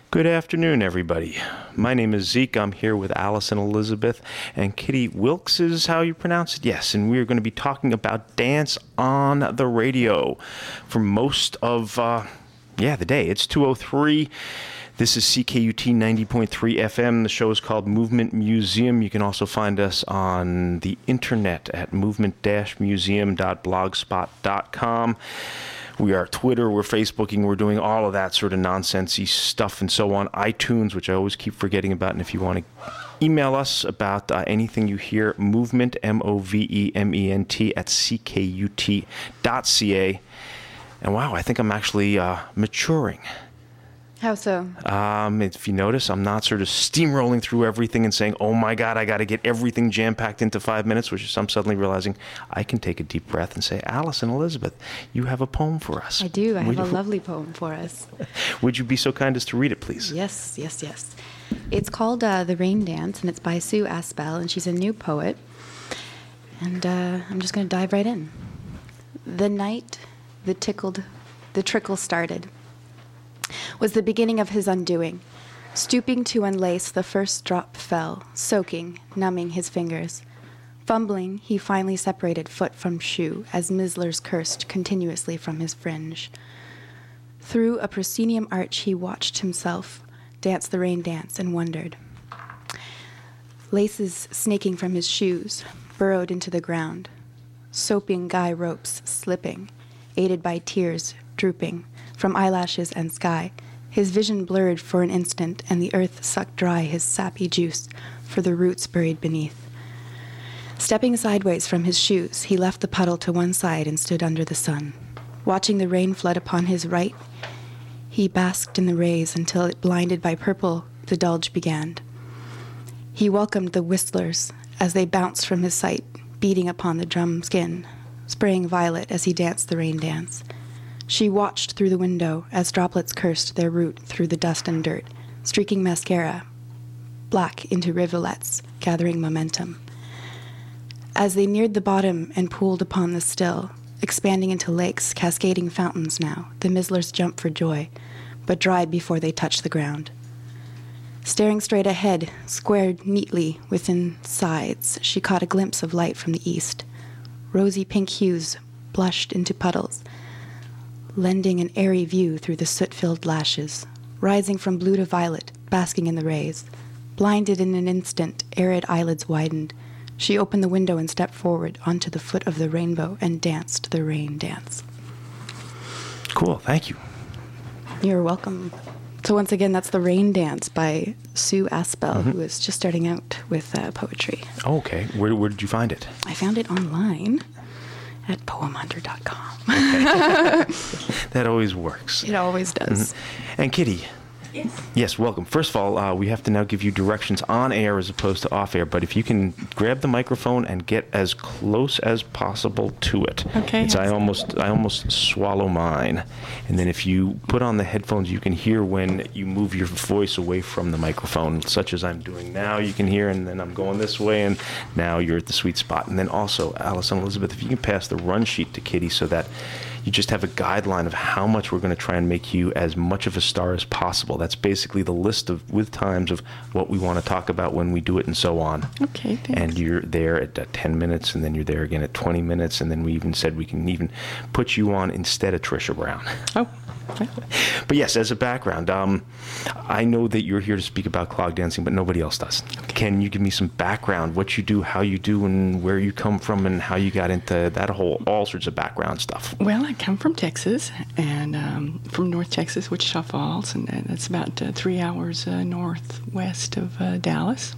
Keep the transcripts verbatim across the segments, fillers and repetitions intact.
Good afternoon, everybody. My name is Zeke. I'm here with Allison Elizabeth, and Kitty Wilkes is how you pronounce it. Yes, and we are going to be talking about dance on the radio for most of, uh, yeah, the day. It's two oh three. This is C K U T ninety point three F M. The show is called Movement Museum. You can also find us on the internet at movement dash museum dot blogspot dot com. We are Twitter, we're Facebooking, we're doing all of that sort of nonsensey stuff and so on. iTunes, which I always keep forgetting about, and if you want to email us about uh, anything you hear, movement, M O V E M E N T, at C K U T dot C A. And wow, I think I'm actually uh, maturing. How so? Um, if you notice, I'm not sort of steamrolling through everything and saying, oh my God, I got to get everything jam-packed into five minutes, which is I'm suddenly realizing I can take a deep breath and say, Allison Elizabeth, you have a poem for us. I do. I Would have you, a lovely poem for us. Would you be so kind as to read it, please? Yes, yes, yes. It's called uh, The Rain Dance, and it's by Sue Aspel, and she's a new poet. And uh, I'm just going to dive right in. The night the tickled, the trickle started was the beginning of his undoing. Stooping to unlace, the first drop fell, soaking, numbing his fingers. Fumbling, he finally separated foot from shoe as Mislers cursed continuously from his fringe. Through a proscenium arch, he watched himself dance the rain dance and wondered. Laces snaking from his shoes burrowed into the ground. Soaping guy ropes slipping, aided by tears drooping from eyelashes and sky. His vision blurred for an instant, and the earth sucked dry his sappy juice for the roots buried beneath. Stepping sideways from his shoes, he left the puddle to one side and stood under the sun. Watching the rain flood upon his right, he basked in the rays until it blinded by purple the dulge began. He welcomed the whistlers as they bounced from his sight, beating upon the drum skin, spraying violet as he danced the rain dance. She watched through the window as droplets cursed their route through the dust and dirt, streaking mascara, black into rivulets, gathering momentum. As they neared the bottom and pooled upon the still, expanding into lakes, cascading fountains now, the Mislers jumped for joy, but dried before they touched the ground. Staring straight ahead, squared neatly within sides, she caught a glimpse of light from the east. Rosy pink hues blushed into puddles, lending an airy view through the soot-filled lashes, rising from blue to violet, basking in the rays. Blinded in an instant, arid eyelids widened. She opened the window and stepped forward onto the foot of the rainbow and danced the rain dance. Cool, thank you. You're welcome. So once again, that's The Rain Dance by Sue Aspel, mm-hmm. who is just starting out with uh, poetry. Oh, okay. Where, where did you find it? I found it online at poem hunter dot com. Okay. That always works. It always does. Mm-hmm. And Kitty. Yes. Yes, welcome. First of all, uh, we have to now give you directions on air as opposed to off air, but if you can grab the microphone and get as close as possible to it. Okay. It's, I almost I almost swallow mine. And then if you put on the headphones, you can hear when you move your voice away from the microphone, such as I'm doing now. You can hear, and then I'm going this way, and now you're at the sweet spot. And then also, Allison Elizabeth, if you can pass the run sheet to Kitty so that you just have a guideline of how much we're going to try and make you as much of a star as possible. That's basically the list of, with times of what we want to talk about when we do it and so on. Okay, thanks. And you're there at uh, ten minutes, and then you're there again at twenty minutes, and then we even said we can even put you on instead of Trisha Brown. Oh. Okay. But yes, as a background, um, I know that you're here to speak about clog dancing, but nobody else does. Okay. Can you give me some background, what you do, how you do, and where you come from, and how you got into that whole, all sorts of background stuff? Well, I come from Texas, and um, from North Texas, Wichita Falls, and uh, that's about uh, three hours uh, northwest of uh, Dallas.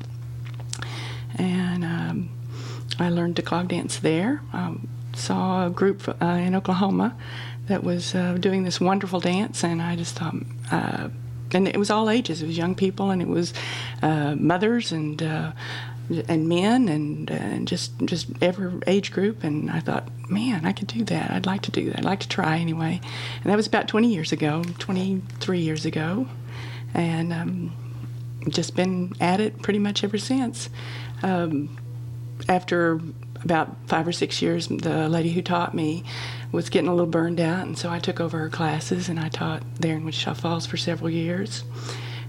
And um, I learned to clog dance there. Um, saw a group uh, in Oklahoma that was uh, doing this wonderful dance, and I just thought, uh, and it was all ages. It was young people, and it was uh, mothers and uh, and men, and, uh, and just just every age group. And I thought, man, I could do that. I'd like to do that. I'd like to try anyway. And that was about twenty years ago, twenty-three years ago, and um, just been at it pretty much ever since. Um, after about five or six years, the lady who taught me was getting a little burned out, and so I took over her classes, and I taught there in Wichita Falls for several years.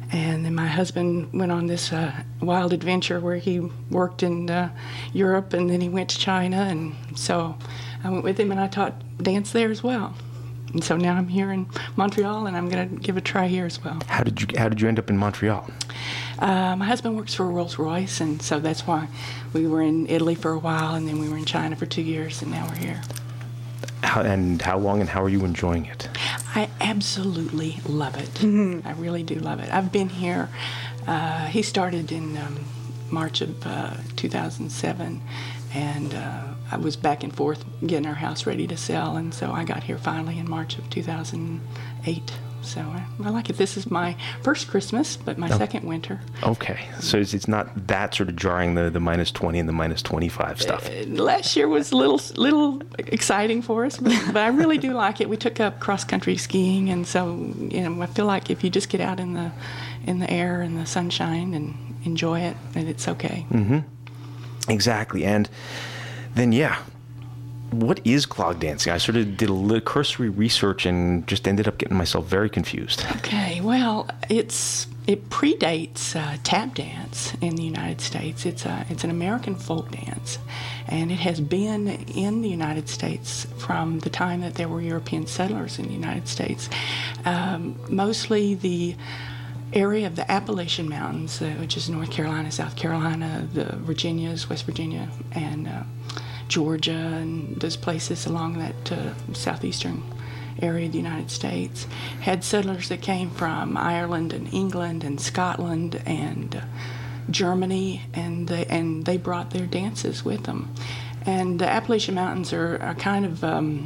And then my husband went on this uh, wild adventure where he worked in uh, Europe, and then he went to China. And so I went with him, and I taught dance there as well. And so now I'm here in Montreal, and I'm going to give it a try here as well. How did you How did you end up in Montreal? Uh, my husband works for Rolls-Royce, and so that's why we were in Italy for a while, and then we were in China for two years, and now we're here. How, and how long and how are you enjoying it? I absolutely love it. Mm-hmm. I really do love it. I've been here. Uh, he started in um, March of uh, two thousand seven, and uh, I was back and forth getting our house ready to sell, and so I got here finally in March of two thousand eight. So I, I like it. This is my first Christmas, but my oh. second winter. Okay, so it's, it's not that sort of jarring, the, the minus twenty and the minus twenty-five stuff. Uh, last year was a little little exciting for us, but, but I really do like it. We took up cross-country skiing, and so you know I feel like if you just get out in the in the air and the sunshine and enjoy it, then it's okay. Mm-hmm. Exactly, and then yeah. What is clog dancing? I sort of did a little cursory research and just ended up getting myself very confused. Okay, well, it's it predates uh, tap dance in the United States. It's a, it's an American folk dance, and it has been in the United States from the time that there were European settlers in the United States. Um, mostly the area of the Appalachian Mountains, uh, which is North Carolina, South Carolina, the Virginias, West Virginia, and uh, Georgia, and those places along that uh, southeastern area of the United States, had settlers that came from Ireland and England and Scotland and uh, Germany, and they, and they brought their dances with them. And the Appalachian Mountains are a kind of um,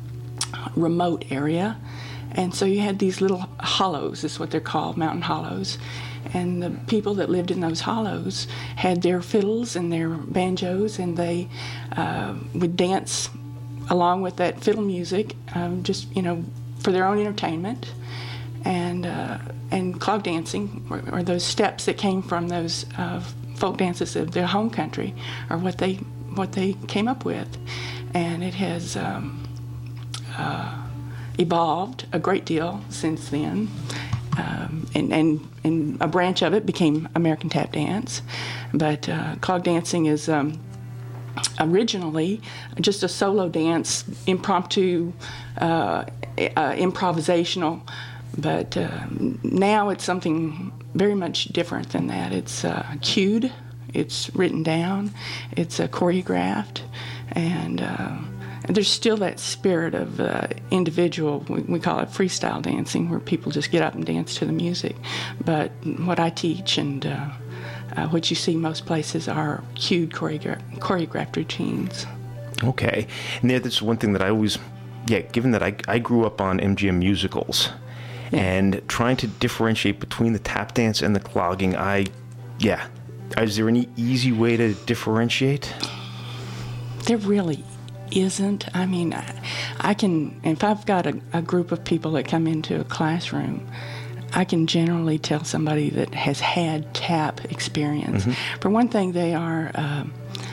remote area, and so you had these little hollows, is what they're called, mountain hollows. And the people that lived in those hollows had their fiddles and their banjos, and they uh, would dance along with that fiddle music, um, just, you know, for their own entertainment. And uh, and clog dancing, or, or those steps that came from those uh, folk dances of their home country, are what they what they came up with. And it has um, uh, evolved a great deal since then. Um, and, and, and a branch of it became American Tap Dance. But uh, clog dancing is um, originally just a solo dance, impromptu, uh, uh, improvisational. But uh, now it's something very much different than that. It's uh, cued, it's written down, it's uh, choreographed, and uh, And there's still that spirit of uh, individual, we, we call it freestyle dancing, where people just get up and dance to the music. But what I teach and uh, uh, what you see most places are cued choreogra- choreographed routines. Okay. And yeah, that's one thing that I always, yeah, given that I, I grew up on M G M musicals, yeah. and trying to differentiate between the tap dance and the clogging, I, yeah. Is there any easy way to differentiate? There really isn't. I mean, I, I can, if I've got a, a group of people that come into a classroom, I can generally tell somebody that has had tap experience. Mm-hmm. For one thing, they are uh,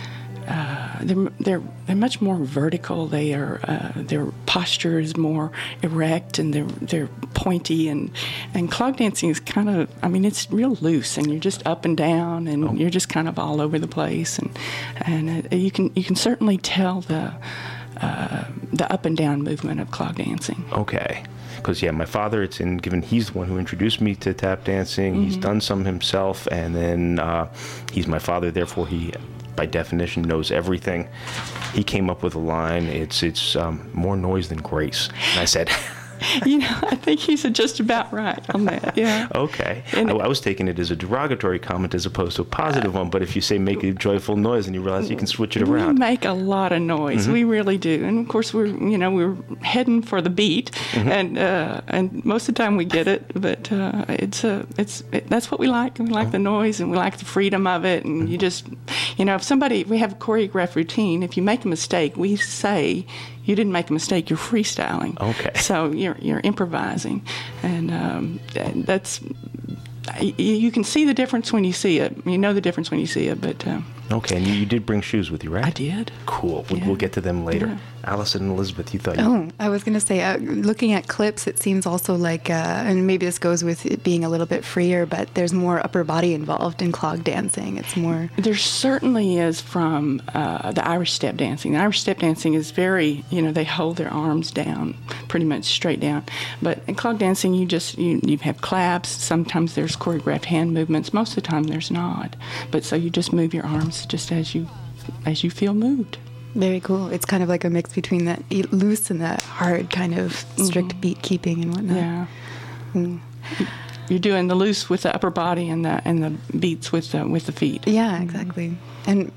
uh, they're, they're they're much more vertical. They are uh, their posture is more erect, and they're they're pointy. And, and clog dancing is kind of, I mean, it's real loose, and you're just up and down, and oh. you're just kind of all over the place. And and uh, you can you can certainly tell the uh, the up and down movement of clog dancing. Okay. Because, yeah, my father, it's in, given he's the one who introduced me to tap dancing. Mm-hmm. He's done some himself, and then uh, he's my father, therefore he, by definition, knows everything. He came up with a line, it's it's um, more noise than grace. And I said... You know, I think he's just about right on that, yeah. Okay. I, I was taking it as a derogatory comment as opposed to a positive uh, one, but if you say make a joyful noise and you realize you can switch it around. We make a lot of noise. Mm-hmm. We really do. And, of course, we're, you know, we're heading for the beat, mm-hmm. and uh, and most of the time we get it, but uh, it's uh, it's it, that's what we like. We like oh. the noise, and we like the freedom of it, and mm-hmm. you just, you know, if somebody, we have a choreographed routine, if you make a mistake, we say, you didn't make a mistake, you're freestyling. Okay. So you're you're improvising, and um, that's you, you can see the difference when you see it. You know the difference when you see it, but uh, Okay, and you, you did bring shoes with you, right? I did. Cool. We'll, Yeah. we'll get to them later. Yeah. Allison and Elizabeth, you thought you... Oh, I was going to say, uh, looking at clips, it seems also like, uh, and maybe this goes with it being a little bit freer, but there's more upper body involved in clog dancing. It's more... There certainly is from uh, the Irish step dancing. The Irish step dancing is very, you know, they hold their arms down, pretty much straight down. But in clog dancing, you just, you, you have claps. Sometimes there's choreographed hand movements. Most of the time there's not. But so you just move your arms just as you, as you feel moved. Very cool. It's kind of like a mix between that e- loose and that hard kind of strict Mm-hmm. beat keeping and whatnot. Yeah. Mm. You're doing the loose with the upper body and the and the beats with the with the feet. Yeah, exactly. And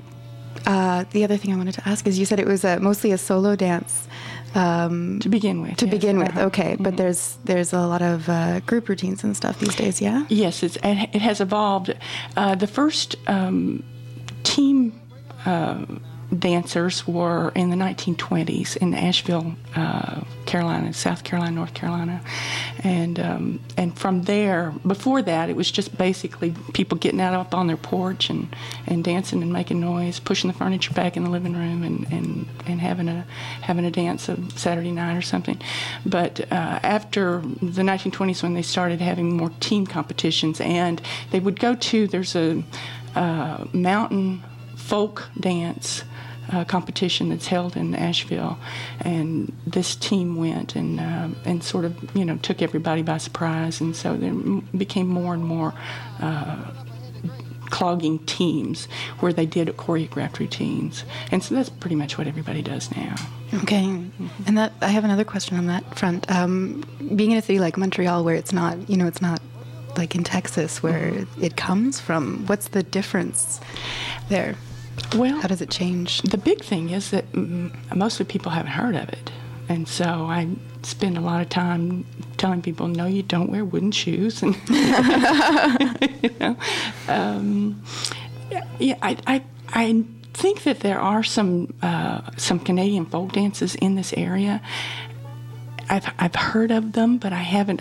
uh, the other thing I wanted to ask is, you said it was a, mostly a solo dance um, To begin with. to yes. begin with. Uh-huh. Okay, but Mhm. there's there's a lot of uh, group routines and stuff these days. Yeah. Yes, it's, it has evolved. Uh, the first um, team uh, dancers were in the nineteen twenties in Asheville, uh, Carolina, South Carolina, North Carolina, and um, and from there, before that, it was just basically people getting out up on their porch and, and dancing and making noise, pushing the furniture back in the living room, and, and, and having a having a dance of Saturday night or something. But uh, after the nineteen twenties, when they started having more team competitions, and they would go to there's a uh, mountain folk dance uh, competition that's held in Asheville, and this team went and uh, and sort of you know took everybody by surprise, and so there m- became more and more uh, clogging teams where they did choreographed routines, and so that's pretty much what everybody does now. Okay, and that I have another question on that front. Um, being in a city like Montreal, where it's not, you know, it's not like in Texas, where it comes from. What's the difference there? Well, How does it change? the big thing is that mm, mostly people haven't heard of it. And so I spend a lot of time telling people, no, you don't wear wooden shoes. And you know, um, yeah, I, I, I think that there are some uh, some Canadian folk dances in this area. I've I've heard of them, but I haven't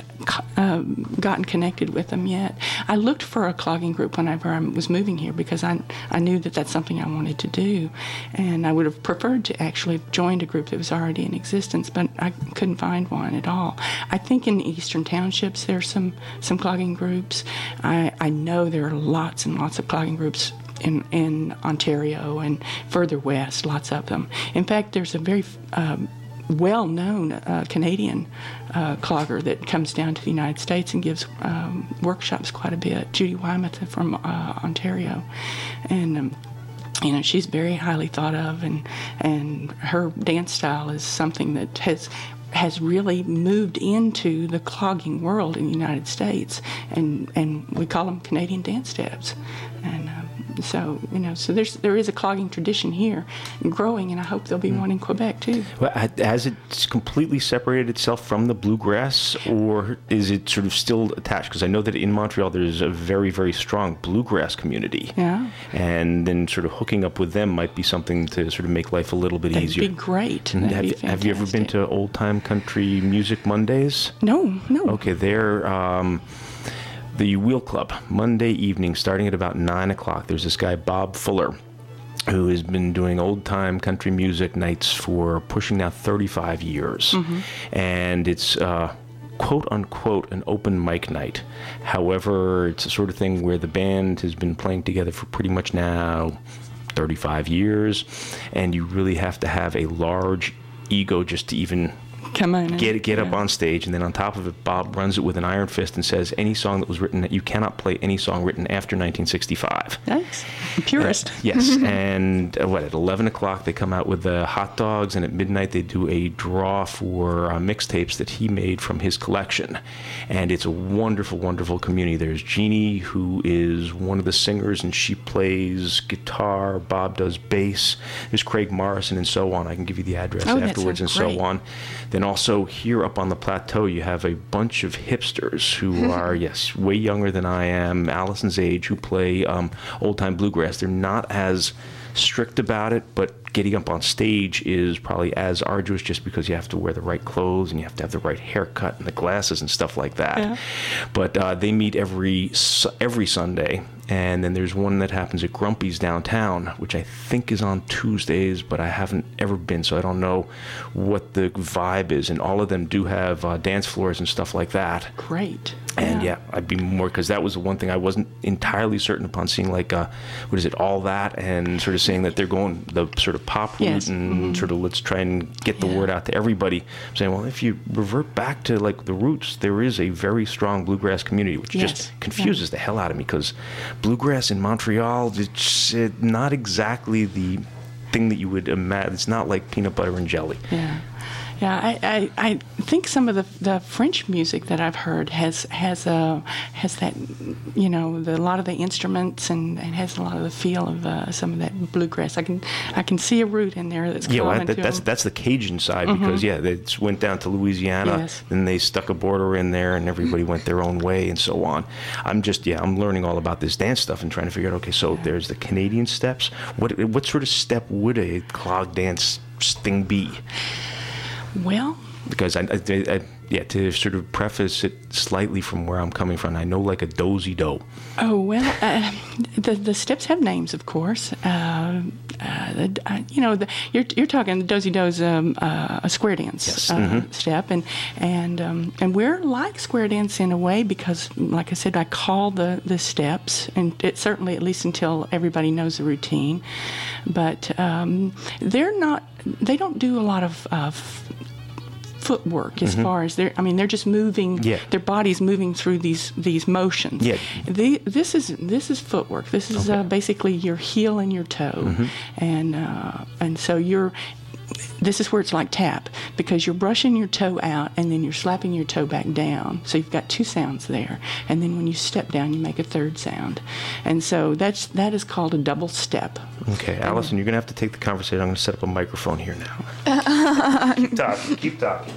um, gotten connected with them yet. I looked for a clogging group whenever I was moving here because I I knew that that's something I wanted to do, and I would have preferred to actually have joined a group that was already in existence, but I couldn't find one at all. I think in the eastern townships there's some some clogging groups. I I know there are lots and lots of clogging groups in in Ontario and further west, lots of them. In fact, there's a very um, well-known uh, Canadian uh, clogger that comes down to the United States and gives um, workshops quite a bit, Judy Wymoth from uh, Ontario. And um, you know, she's very highly thought of, and and her dance style is something that has has really moved into the clogging world in the United States, and and we call them Canadian dance steps. And um, so you know, so there's there is a clogging tradition here, growing, and I hope there'll be one in Quebec too. Well, has it completely separated itself from the bluegrass, or is it sort of still attached? Because I know that in Montreal there's a very, very strong bluegrass community. Yeah. And then sort of hooking up with them might be something to sort of make life a little bit That'd easier. be great. And That'd have, be have you ever been fantastic. to Old Time Country Music Mondays? No, no. Okay, they're um, the Wheel Club, Monday evening, starting at about nine o'clock. There's this guy, Bob Fuller, who has been doing old-time country music nights for pushing now thirty-five years. Mm-hmm. And it's uh, quote-unquote an open mic night. However, it's a sort of thing where the band has been playing together for pretty much now thirty-five years, and you really have to have a large ego just to even Come on. and- get get up yeah. on stage, and then on top of it, Bob runs it with an iron fist and says any song that was written, you cannot play any song written after nineteen sixty-five. Nice. Purist. Uh, yes, and uh, what, at eleven o'clock they come out with the hot dogs, and at midnight they do a draw for uh, mixtapes that he made from his collection. And it's a wonderful, wonderful community. There's Jeannie, who is one of the singers, and she plays guitar. Bob does bass. There's Craig Morrison, and so on. I can give you the address Oh, that afterwards, and sounds great. so on. Then also here up on the plateau, you have a bunch of hipsters who are, yes, way younger than I am, Allison's age, who play um, old-time bluegrass. They're not as strict about it, but getting up on stage is probably as arduous just because you have to wear the right clothes and you have to have the right haircut and the glasses and stuff like that. Yeah. But uh, they meet every su- every Sunday, And then there's one that happens at Grumpy's downtown, which I think is on Tuesdays, but I haven't ever been, so I don't know what the vibe is. And all of them do have uh, dance floors and stuff like that. Great. And yeah, yeah, I'd be more, because that was the one thing I wasn't entirely certain upon seeing, like, uh, what is it, All That, and sort of saying that they're going the sort of pop route Yes. and Mm-hmm. sort of let's try and get the Yeah. word out to everybody. I'm saying, well, if you revert back to, like, the roots, there is a very strong bluegrass community, which Yes. just confuses the hell out of me, because bluegrass in Montreal, it's uh, not exactly the thing that you would imagine. It's not like peanut butter and jelly. Yeah. Yeah, I, I, I think some of the, the French music that I've heard has has a has that, you know, the, a lot of the instruments and, and has a lot of the feel of uh, some of that bluegrass. I can I can see a root in there that's Yeah, well, common that, to that's them. that's the Cajun side, because yeah, they just went down to Louisiana, Yes. then they stuck a border in there, and everybody went their own way, and so on. I'm just yeah, I'm learning all about this dance stuff and trying to figure out. Okay, so there's the Canadian steps. What what sort of step would a clog dance thing be? Well, Because I, I, I yeah, to sort of preface it slightly from where I'm coming from, I know like a dozy do. oh well, uh, the the steps have names, of course. Uh, uh, the, uh, you know, the, you're you're talking the dozy do's um, uh, a square dance Yes. uh, Mhm. step, and and um, and we're like square dance in a way because, like I said, I call the the steps, and it certainly at least until everybody knows the routine, but um, they're not. They don't do a lot of. Uh, footwork as far as they're I mean they're just moving Yeah. their body's moving through these these motions. Yeah. The, this is this is footwork. This is Okay. uh, basically your heel and your toe. And uh, and so you're this is where it's like tap, because you're brushing your toe out and then you're slapping your toe back down. So you've got two sounds there. And then when you step down, you make a third sound. And so that's that is called a double step. Okay, Allison, you're gonna have to take the conversation. I'm gonna set up a microphone here now. Keep talking. Keep talking.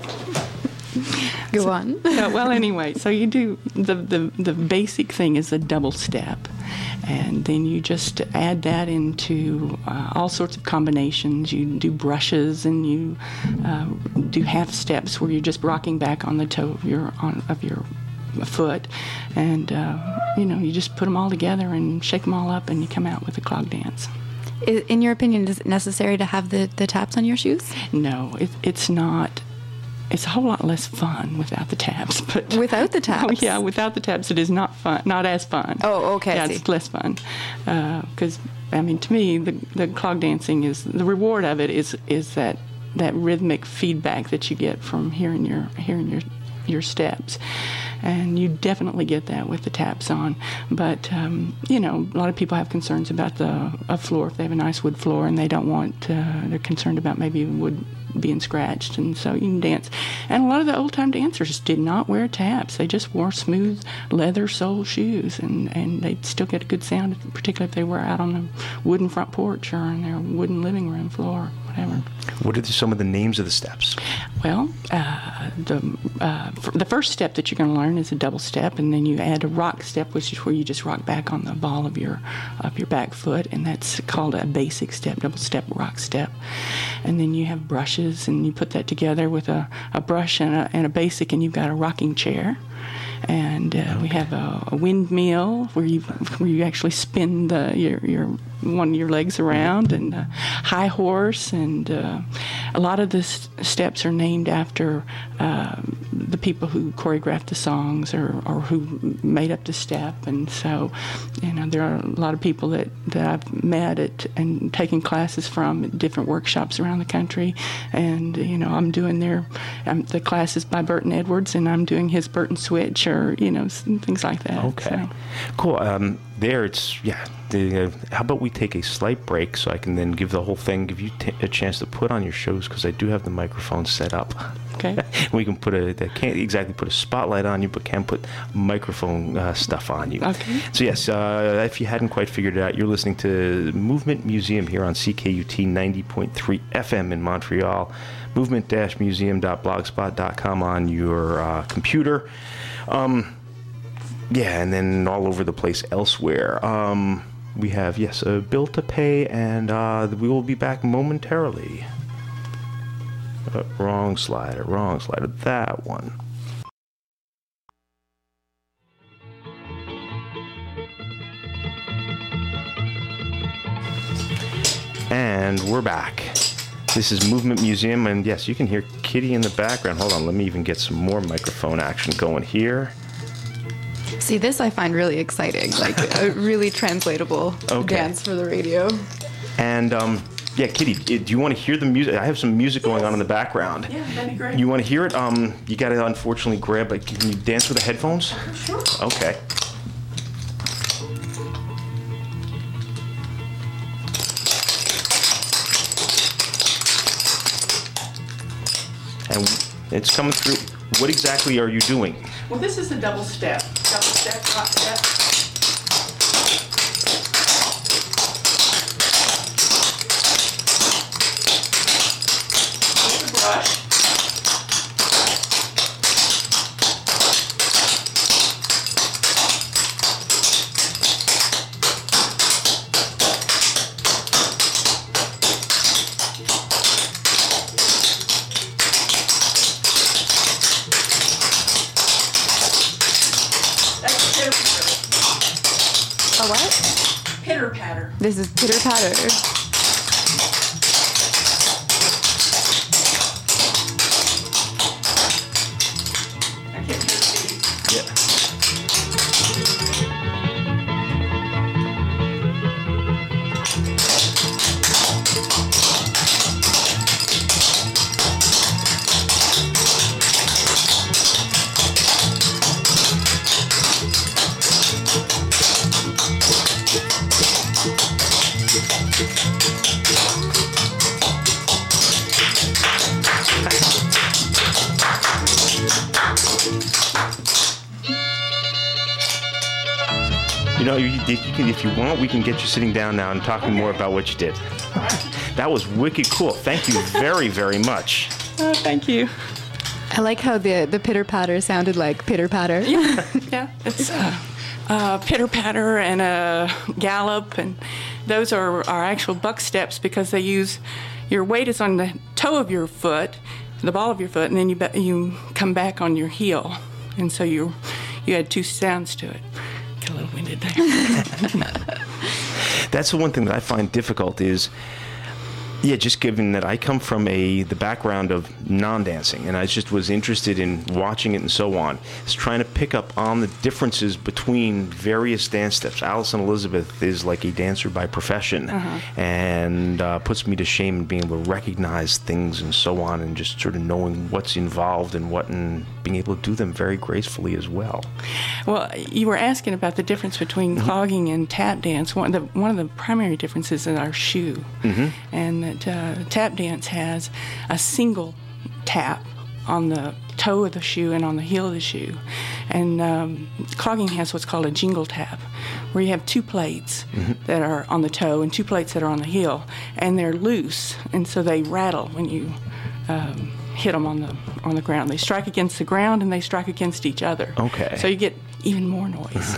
Go on. Yeah, well, anyway, so you do the, the the basic thing is a double step, and then you just add that into uh, all sorts of combinations. You do brushes, and you uh, do half steps where you're just rocking back on the toe of your on of your foot, and uh, you know you just put them all together and shake them all up, and you come out with a clog dance. I- In your opinion, is it necessary to have the, the taps on your shoes? No, it, it's not. It's a whole lot less fun without the tabs, but Without the tabs? Oh, yeah, without the tabs, it is not fun, not as fun. Oh, okay, I Yeah, see. it's less fun, because I mean, to me, the the clog dancing is the reward of it is is that that rhythmic feedback that you get from hearing your hearing your your steps, and you definitely get that with the taps on. But um, you know, a lot of people have concerns about the a floor if they have a nice wood floor, and they don't want uh, they're concerned about maybe wood being scratched, and so you can dance. And a lot of the old time dancers did not wear taps; they just wore smooth leather sole shoes, and and they'd still get a good sound, particularly if they were out on the wooden front porch or on their wooden living room floor, whatever. What are the, some of the names of the steps? Well, uh, the uh, f- the first step that you're going to learn is a double step, and then you add a rock step, which is where you just rock back on the ball of your of your back foot, and that's called a basic step, double step, rock step. And then you have brushes, and you put that together with a, a brush and a, and a basic, and you've got a rocking chair. And uh, we have a, a windmill where you where you actually spin the your your one of your legs around, and a high horse, and uh, a lot of the s- steps are named after uh, the people who choreographed the songs or, or who made up the step. And so, you know, there are a lot of people that, that I've met at and taken classes from at different workshops around the country. And you know, I'm doing their um, the classes by Burton Edwards, and I'm doing his Burton Switch, or you know, s- things like that. Okay, So, cool. Um, there, it's yeah. The, uh, how about we take a slight break so I can then give the whole thing, give you t- a chance to put on your shows, because I do have the microphone set up. okay. We can put a, I can't exactly put a spotlight on you, but can put microphone uh, stuff on you. Okay. So yes, uh, if you hadn't quite figured it out, you're listening to Movement Museum here on C K U T ninety point three F M in Montreal, movement dash museum dot blogspot dot com on your uh, computer. Um, yeah, and then all over the place elsewhere. Um, we have, yes, a bill to pay, and uh, we will be back momentarily. Uh, wrong slider, wrong slider, that one. And we're back. This is Movement Museum, and yes, you can hear Kitty in the background. Hold on, let me even get some more microphone action going here. See, this I find really exciting, like a really translatable Okay. dance for the radio. And um, yeah, Kitty, do you want to hear the music? I have some music going on in the background. Yeah, that'd be great. You want to hear it? Um, you got to unfortunately grab it. Can you dance with the headphones? Sure. Okay. And it's coming through. What exactly are you doing? Well, this is a double step. Double step, drop step. With the brush. That's pitter patter. A what? Pitter patter. This is pitter patter. I can't hear the beat. Yeah. You know, you, you can, if you want, we can get you sitting down now and talking more about what you did. That was wicked cool. Thank you very, very much. Oh, thank you. I like how the, the pitter patter sounded like pitter patter. Yeah, it's uh, uh, pitter patter and a gallop, and those are, are actual buck steps because they use your weight is on the toe of your foot, the ball of your foot, and then you be, you come back on your heel, and so you you add two sounds to it. Got a little winded there. That's the one thing that I find difficult is, yeah, just given that I come from a the background of non-dancing, and I just was interested in watching it and so on, is trying to pick up on the differences between various dance steps. Allison Elizabeth is like a dancer by profession, Uh-huh. and uh, puts me to shame in being able to recognize things and so on, and just sort of knowing what's involved and what, and being able to do them very gracefully as well. Well, you were asking about the difference between clogging and tap dance. One of the, one of the primary differences is our shoe. Mm-hmm. And that uh, tap dance has a single tap on the toe of the shoe and on the heel of the shoe. And um, clogging has what's called a jingle tap, where you have two plates mm-hmm. that are on the toe and two plates that are on the heel. And they're loose, and so they rattle when you um, hit them on the on the ground. They strike against the ground and they strike against each other. Okay. So you get even more noise.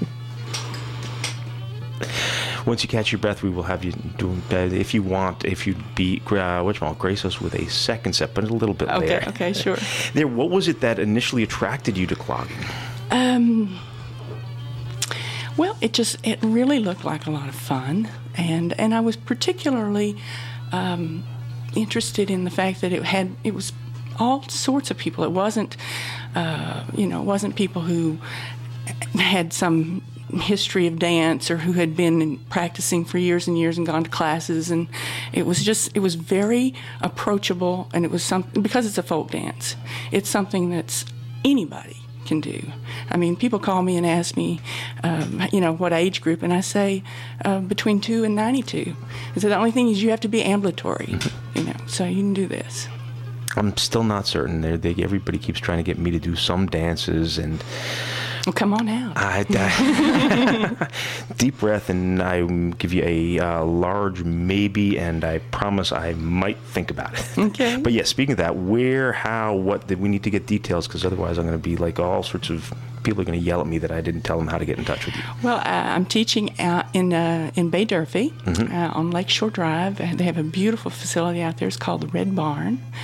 Once you catch your breath, we will have you do, uh, if you want, if you'd be, uh, whatchamacallit, grace us with a second set, but a little bit Okay, later. okay, sure. There, what was it that initially attracted you to clogging? Um, well, it just, it really looked like a lot of fun. And, and I was particularly um, interested in the fact that it had, it was all sorts of people. It wasn't, uh, you know, it wasn't people who had some history of dance or who had been practicing for years and years and gone to classes, and it was just it was very approachable, and it was something because it's a folk dance. It's something that's anybody can do. I mean, people call me and ask me, um, you know, what age group, and I say uh, between two and ninety-two. And so the only thing is you have to be ambulatory, you know, so you can do this. I'm still not certain. They're, they, everybody keeps trying to get me to do some dances, and Well, come on out. I, I deep breath, and I give you a uh, large maybe, and I promise I might think about it. Okay. But yeah, speaking of that, where, how, what, did we need to get details, because otherwise I'm going to be like all sorts of people are going to yell at me that I didn't tell them how to get in touch with you. Well, uh, I'm teaching out in uh, in Bay Durfee mm-hmm. uh, on Lakeshore Drive. They have a beautiful facility out there. It's called the Red Barn.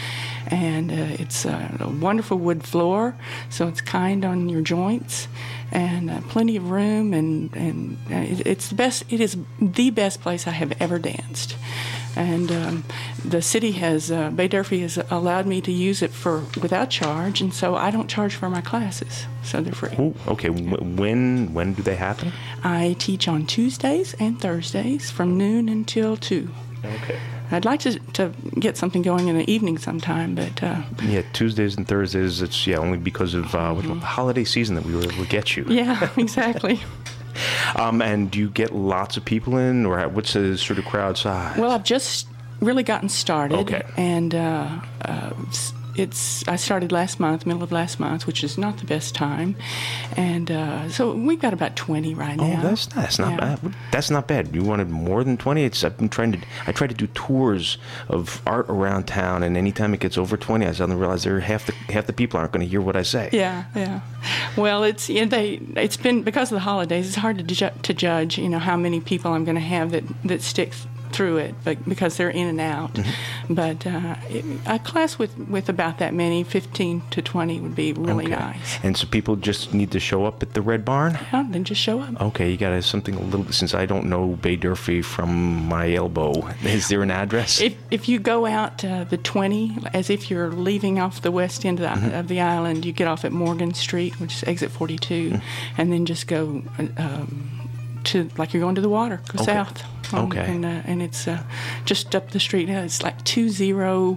and uh, it's uh, a wonderful wood floor, so it's kind on your joints, and uh, plenty of room, and and uh, it's the best. It is the best place I have ever danced. And um, the city has, uh, Bay Durfee has allowed me to use it for without charge, and so I don't charge for my classes, so they're free. Ooh, okay, when when do they happen? I teach on Tuesdays and Thursdays from noon until two. Okay. I'd like to to get something going in the evening sometime, but uh, yeah, Tuesdays and Thursdays. It's yeah only because of uh, mm-hmm. the holiday season that we were able to get you. Yeah, exactly. Um, and do you get lots of people in, or what's the sort of crowd size? Well, I've just really gotten started, okay. and uh, uh, it's I started last month, middle of last month, which is not the best time, and uh, so we've got about twenty right now. Oh, that's that's not yeah. bad. That's not bad. You wanted more than twenty? It's I've been trying to I try to do tours of art around town, and anytime it gets over twenty, I suddenly realize there half the half the people aren't going to hear what I say. Yeah, yeah. Well, it's you know, they it's been because of the holidays. It's hard to ju- to judge, you know, how many people I'm going to have that that sticks through it, but because they're in and out. Mm-hmm. But uh, it, a class with, with about that many, fifteen to twenty, would be really okay. nice. And so people just need to show up at the Red Barn? Yeah, then just show up. Okay, you got something a little bit, since I don't know Bay Durfee from my elbow. Is there an address? If if you go out uh, the twenty, as if you're leaving off the west end of the, mm-hmm. of the island, you get off at Morgan Street, which is exit forty-two, mm-hmm. and then just go um, to, like you're going to the water, go okay. south. Um, okay. And, uh, and it's uh, just up the street. Uh, it's like two zero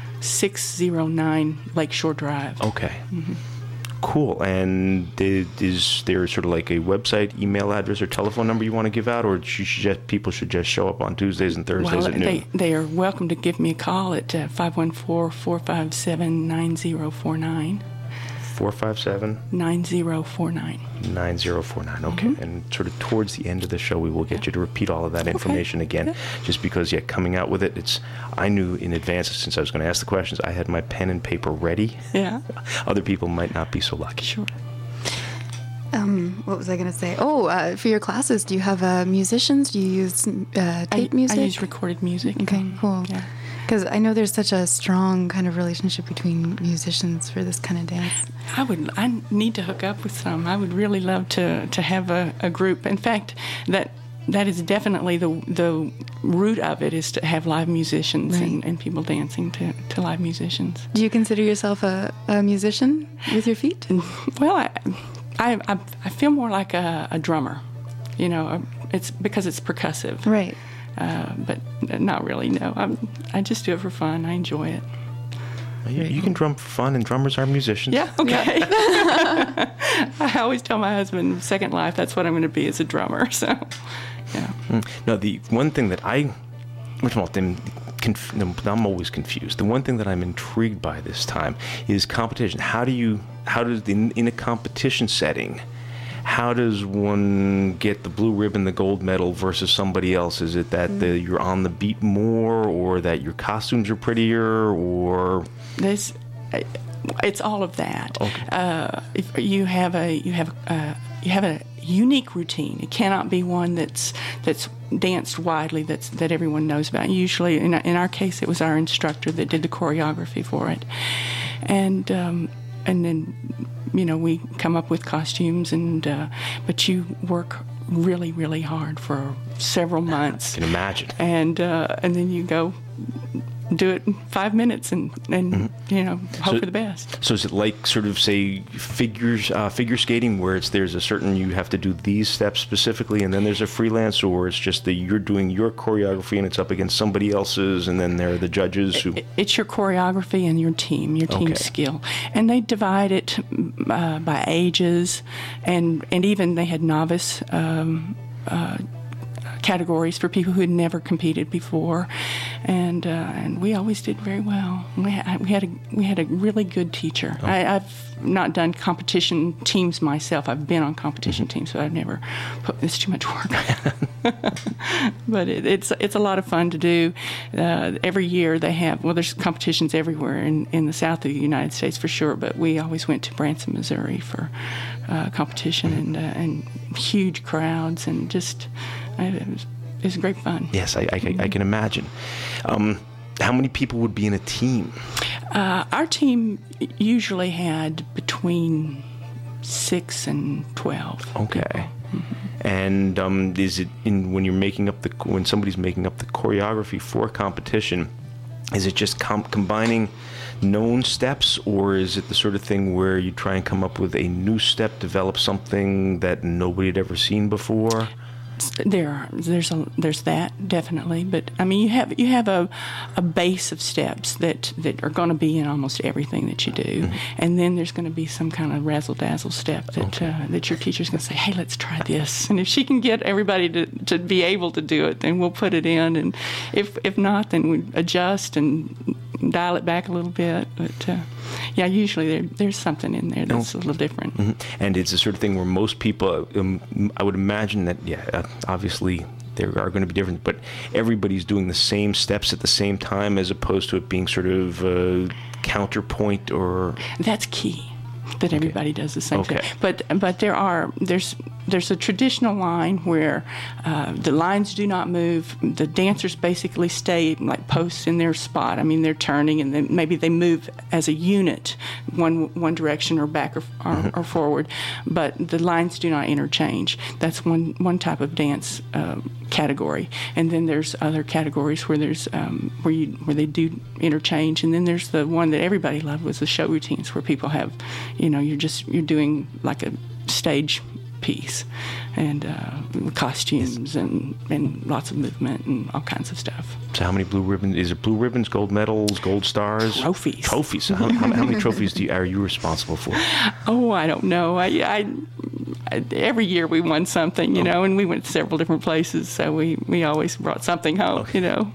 six zero nine Lakeshore Drive. Okay. Mm-hmm. Cool. And is there sort of like a website, email address, or telephone number you want to give out, or should just, people should just show up on Tuesdays and Thursdays well, at noon? They, they are welcome to give me a call at uh, five one four, four five seven, nine zero four nine. four five seven? nine zero four nine. nine zero four nine, okay. Mm-hmm. And sort of towards the end of the show, we will get you to repeat all of that information okay. again, yeah. just because, yeah, coming out with it, it's, I knew in advance, since I was going to ask the questions, I had my pen and paper ready. Yeah. Other people might not be so lucky. Sure. Um, what was I going to say? Oh, uh, for your classes, do you have uh, musicians? Do you use uh, tape I, music? I use recorded music. Okay, cool. Yeah. Because I know there's such a strong kind of relationship between musicians for this kind of dance. I would. I need to hook up with some. I would really love to to have a, a group. In fact, that that is definitely the the root of it, is to have live musicians right. and, and people dancing to, to live musicians. Do you consider yourself a, a musician with your feet? Well, I I, I, I feel more like a, a drummer. You know, it's because it's percussive. Right. Uh, but not really, no. I'm, I just do it for fun. I enjoy it. You, you can drum for fun, and drummers are musicians. Yeah, okay. I always tell my husband, second life, that's what I'm going to be, as a drummer. So, yeah. Mm. No, the one thing that I, which I'm, conf- I'm always confused. The one thing that I'm intrigued by this time is competition. How do you, how does, in, in a competition setting, how does one get the blue ribbon, the gold medal, versus somebody else? Is it that the, you're on the beat more, or that your costumes are prettier, or? This, it's all of that. Okay. Uh, if you have a you have a, you have a unique routine. It cannot be one that's that's danced widely, that's that everyone knows about. Usually, in in our case, it was our instructor that did the choreography for it, and um, and then, you know, we come up with costumes, and uh, but you work really, really hard for several months. I can imagine. And uh, and then you go do it in five minutes, and, and mm-hmm. you know, hope so, for the best. So is it like sort of, say, figures uh, figure skating, where it's there's a certain, you have to do these steps specifically, and then there's a freelance, or it's just that you're doing your choreography and it's up against somebody else's, and then there are the judges who... It's your choreography and your team, your team okay. skill. And they divide it uh, by ages, and, and even they had novice um, uh, categories for people who had never competed before, and uh, and we always did very well. We had, we had a we had a really good teacher. Oh. I, I've not done competition teams myself. I've been on competition mm-hmm. teams, so I've never put. It's too much work. But it, it's it's a lot of fun to do. Uh, every year they have well, there's competitions everywhere in, in the south of the United States for sure. But we always went to Branson, Missouri for uh, competition, and uh, and huge crowds, and just. It was, it was great fun. Yes, I, I, I can imagine. Um, how many people would be in a team? Uh, our team usually had between six and twelve. Okay. Mm-hmm. And um, is it in when you're making up the when somebody's making up the choreography for competition? Is it just com- combining known steps, or is it the sort of thing where you try and come up with a new step, develop something that nobody had ever seen before? There are there's a there's that definitely, but I mean you have you have a a base of steps that, that are going to be in almost everything that you do, mm-hmm. and then there's going to be some kind of razzle dazzle step that okay. uh, that your teacher's going to say, hey, let's try this, and if she can get everybody to, to be able to do it, then we'll put it in, and if if not, then we adjust and dial it back a little bit. But uh, yeah, usually there there's something in there that's oh. a little different. Mm-hmm. And it's the sort of thing where most people, um, I would imagine that yeah. Uh, obviously there are going to be different, but everybody's doing the same steps at the same time, as opposed to it being sort of uh, counterpoint or. That's key, that everybody okay. does the same okay. thing. But but there are there's there's a traditional line where uh, the lines do not move. The dancers basically stay like posts in their spot. I mean, they're turning, and then maybe they move as a unit, one one direction or back or, or, mm-hmm. or forward. But the lines do not interchange. That's one one type of dance uh, category. And then there's other categories where there's um, where you where they do interchange. And then there's the one that everybody loved was the show routines, where people have, you know, you're just you're doing like a stage piece, and uh, costumes and, and lots of movement and all kinds of stuff. So how many blue ribbons? Is it blue ribbons, gold medals, gold stars? Trophies. Trophies. So how, how, how many trophies do you, are you responsible for? Oh, I don't know. I, I, I every year we won something, you oh. know, and we went to several different places, so we, we always brought something home, okay. you know.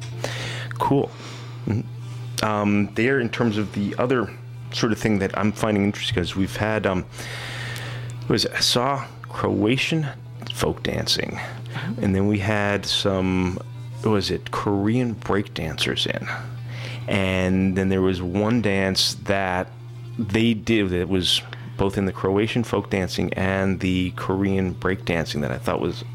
Cool. Mm-hmm. Um, there, in terms of the other sort of thing that I'm finding interesting, because we've had... Um, was I saw Croatian folk dancing, and then we had some, what was it, Korean break dancers in, and then there was one dance that they did that was both in the Croatian folk dancing and the Korean break dancing that I thought was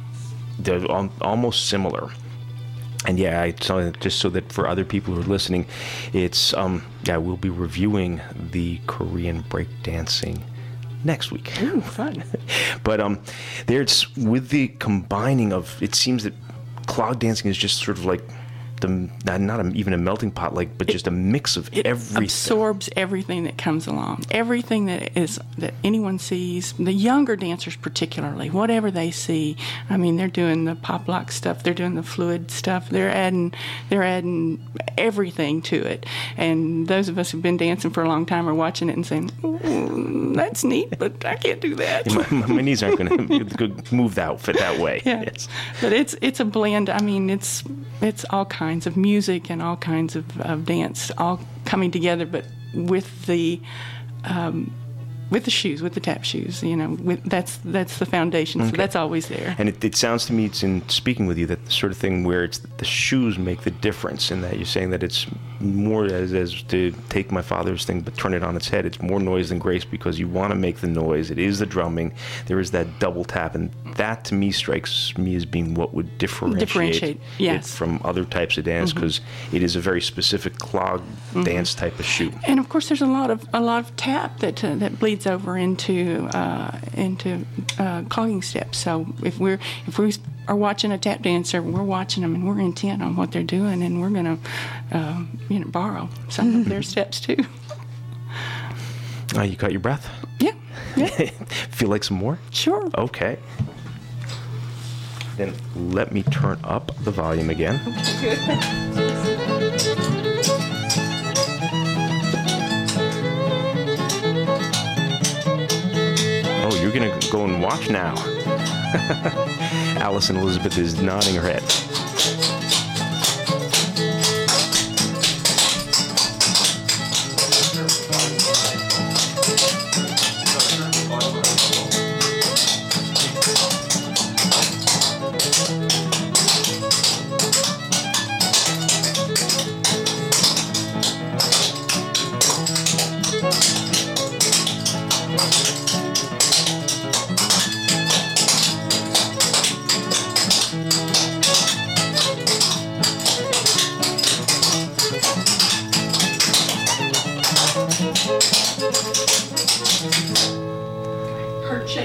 almost similar. And yeah, I saw it just so that for other people who are listening, it's um yeah we'll be reviewing the Korean break dancing next week. Ooh, fun. But um, there's with the combining of, it seems that clog dancing is just sort of like the not, not a, even a melting pot, like, but it, just a mix of it everything. Absorbs everything that comes along, everything that is that anyone sees. The younger dancers, particularly, whatever they see. I mean, they're doing the pop lock stuff, they're doing the fluid stuff, they're adding, they're adding everything to it. And those of us who've been dancing for a long time are watching it and saying, "Ooh, that's neat, but I can't do that." Yeah, my, my knees aren't going to move the outfit that way. Yeah, yes. But it's it's a blend. I mean, it's it's all kinds. of music and all kinds of, of dance all coming together, but with the um, with the shoes, with the tap shoes, you know, with, that's that's the foundation. Okay. So that's always there. And it, it sounds to me, it's in speaking with you, that the sort of thing where it's the shoes make the difference, in that you're saying that it's more as, as to take my father's thing but turn it on its head. It's more noise than grace, because you want to make the noise. It is the drumming. There is that double tap, and that to me strikes me as being what would differentiate, differentiate yes. it from other types of dance, because mm-hmm. it is a very specific clog mm-hmm. dance type of shoe. And of course, there's a lot of a lot of tap that uh, that bleeds over into uh, into uh, clogging steps. So if we're if we are watching a tap dancer, we're watching them and we're intent on what they're doing, and we're going to uh, you know borrow some of their steps too. Uh, you got your breath? Yeah. yeah. Feel like some more? Sure. Okay. Then let me turn up the volume again. Okay, good. Oh, you're going to go and watch now. Allison Elizabeth is nodding her head.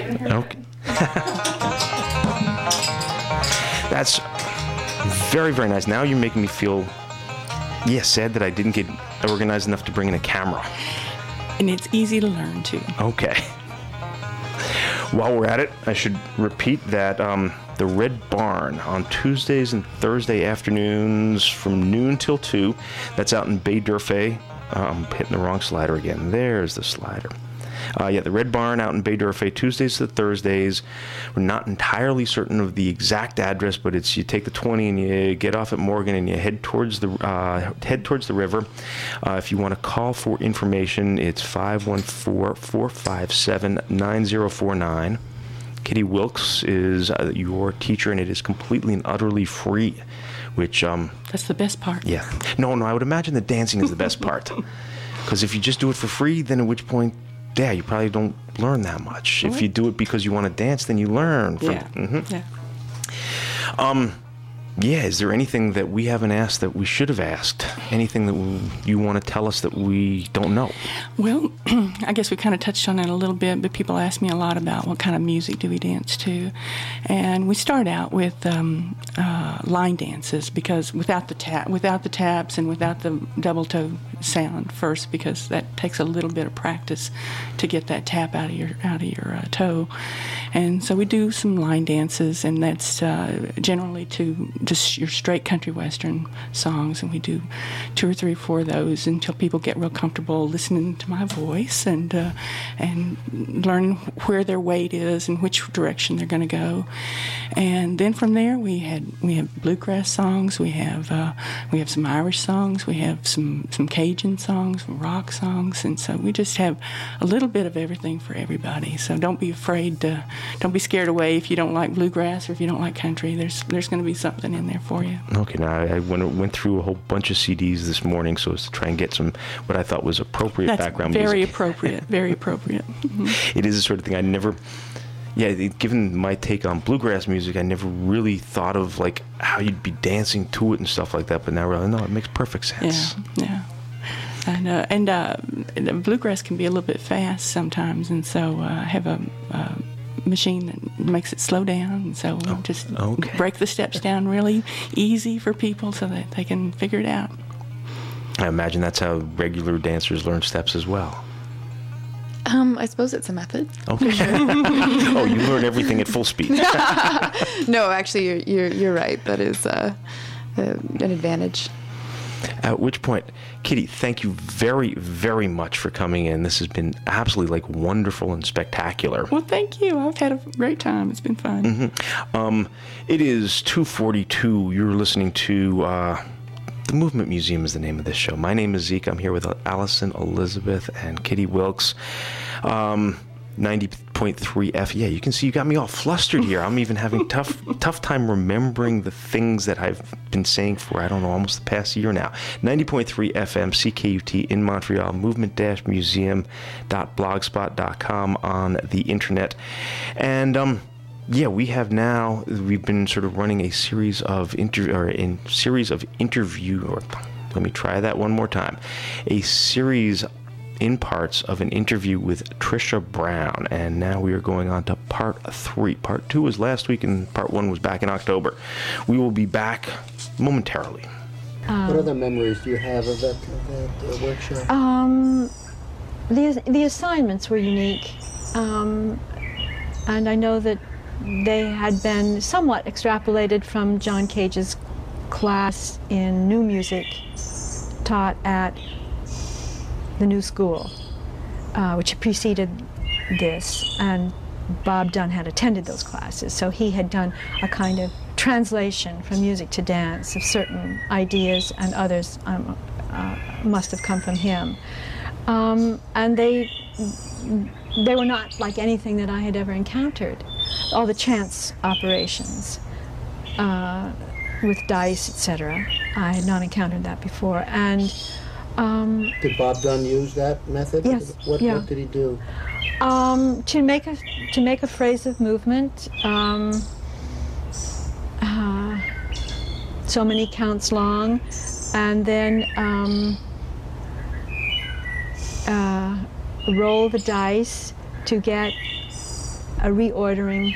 Okay. That's very, very nice. Now you're making me feel, yeah, sad that I didn't get organized enough to bring in a camera. And it's easy to learn, too. Okay. While we're at it, I should repeat that um, the Red Barn on Tuesdays and Thursday afternoons from noon till two. That's out in Bay Durfee. Uh, I'm hitting the wrong slider again. There's the slider. Uh, yeah, the Red Barn out in Bay Durfee, Tuesdays to Thursdays. We're not entirely certain of the exact address, but it's you take the twenty and you get off at Morgan and you head towards the uh, head towards the river. Uh, if you want to call for information, it's five one four, four five seven, nine zero four nine. Kitty Wilkes is uh, your teacher, and it is completely and utterly free, which um. That's the best part. Yeah. No, no, I would imagine the dancing is the best part, because if you just do it for free, then at which point. Yeah, you probably don't learn that much. If you do it because you want to dance, then you learn. From, yeah. Mm-hmm. Yeah. Um, yeah, is there anything that we haven't asked that we should have asked? Anything that we, you want to tell us that we don't know? Well, I guess we kind of touched on it a little bit, but people ask me a lot about what kind of music do we dance to. And we start out with um, uh, line dances, because without the tap, without the taps and without the double toe sound first, because that takes a little bit of practice to get that tap out of your out of your uh, toe. And so we do some line dances, and that's uh, generally to just your straight country western songs, and we do two or three or four of those until people get real comfortable listening to my voice and uh, and learn where their weight is and which direction they're going to go. And then from there we had we have bluegrass songs, we have uh, we have some Irish songs, we have some some Cajun songs, rock songs, and so we just have a little bit of everything for everybody. So don't be afraid to don't be scared away if you don't like bluegrass or if you don't like country. There's there's going to be something in there for you. Okay, now I went went through a whole bunch of C Ds this morning so as to try and get some what I thought was appropriate That's background very music. appropriate, very appropriate. Mm-hmm. It is the sort of thing I never. Yeah, it, given my take on bluegrass music, I never really thought of like how you'd be dancing to it and stuff like that. But now, really, no, it makes perfect sense. Yeah, yeah. And uh, and uh, the bluegrass can be a little bit fast sometimes, and so uh, I have a, a machine that makes it slow down, and so we'll Oh, just okay. break the steps down really easy for people so that they can figure it out. I imagine that's how regular dancers learn steps as well. Um, I suppose it's a method. Okay. Oh, you learn everything at full speed. No, actually, you're you're, you're right. That is uh, uh, an advantage. At which point, Kitty, thank you very, very much for coming in. This has been absolutely like wonderful and spectacular. Well, thank you. I've had a great time. It's been fun. Mm-hmm. Um, it is two forty-two. You're listening to uh, The Movement Museum is the name of this show. My name is Zeke. I'm here with Allison Elizabeth and Kitty Wilkes. Um, ninety point three F. Yeah, you can see you got me all flustered here. I'm even having tough tough time remembering the things that I've been saying for, I don't know, almost the past year now. ninety point three F M, C K U T in Montreal, movement museum dot blogspot dot com on the internet. And, um, yeah, we have now, we've been sort of running a series of inter or in series of interview, or let me try that one more time. A series in parts of an interview with Trisha Brown, and now we are going on to part three. Part two was last week, and part one was back in October. We will be back momentarily. Um, what other memories do you have of that, of that uh, workshop? Um, the the assignments were unique, um, and I know that they had been somewhat extrapolated from John Cage's class in new music taught at the New School, uh, which preceded this, and Bob Dunn had attended those classes, so he had done a kind of translation from music to dance of certain ideas, and others um, uh, must have come from him. Um, and they they were not like anything that I had ever encountered. All the chance operations uh, with dice, et cetera, I had not encountered that before. And Um, did Bob Dunn use that method? Yes. What, yeah. what did he do? Um, to make a to make a phrase of movement, um, uh, so many counts long, and then um, uh, roll the dice to get a reordering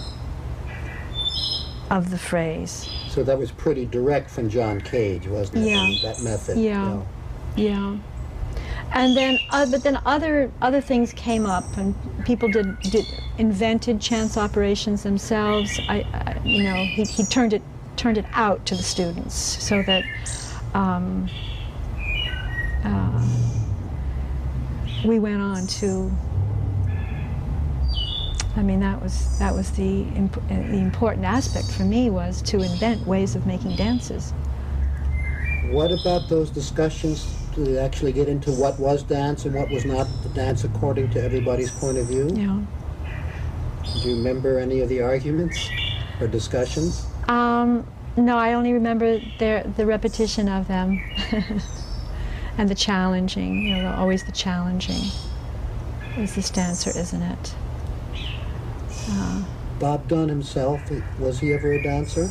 of the phrase. So that was pretty direct from John Cage, wasn't it? Yeah. I mean, that method. Yeah. Yeah. And then, uh, but then other other things came up, and people did, did invented chance operations themselves. I, I you know, he, he turned it turned it out to the students so that um, uh, we went on to. I mean, that was that was the imp uh, the important aspect for me, was to invent ways of making dances. What about those discussions to actually get into what was dance and what was not the dance according to everybody's point of view? Yeah. Do you remember any of the arguments or discussions? Um, no, I only remember their, the repetition of them and the challenging, you know, always the challenging. Is this dance or isn't it? Uh, Bob Dunn himself, was he ever a dancer?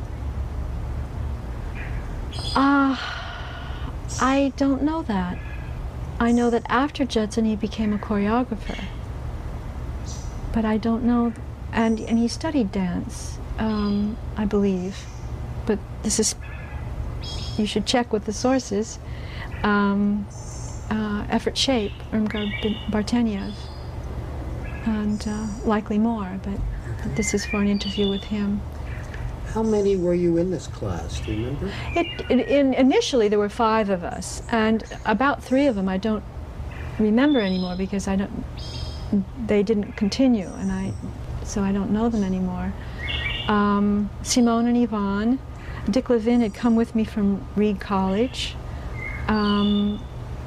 Ah. Uh, I don't know that. I know that after Judson he became a choreographer, but I don't know, and and he studied dance, um, I believe, but this is, you should check with the sources. Um, uh, Effort Shape, Irmgard Barteniev, and uh, likely more, but, but this is for an interview with him. How many were you in this class? Do you remember? It, it, in, initially, there were five of us, and about three of them I don't remember anymore because I don't. They didn't continue, and I, so I don't know them anymore. Um, Simone and Yvonne, Dick Levin had come with me from Reed College. Um,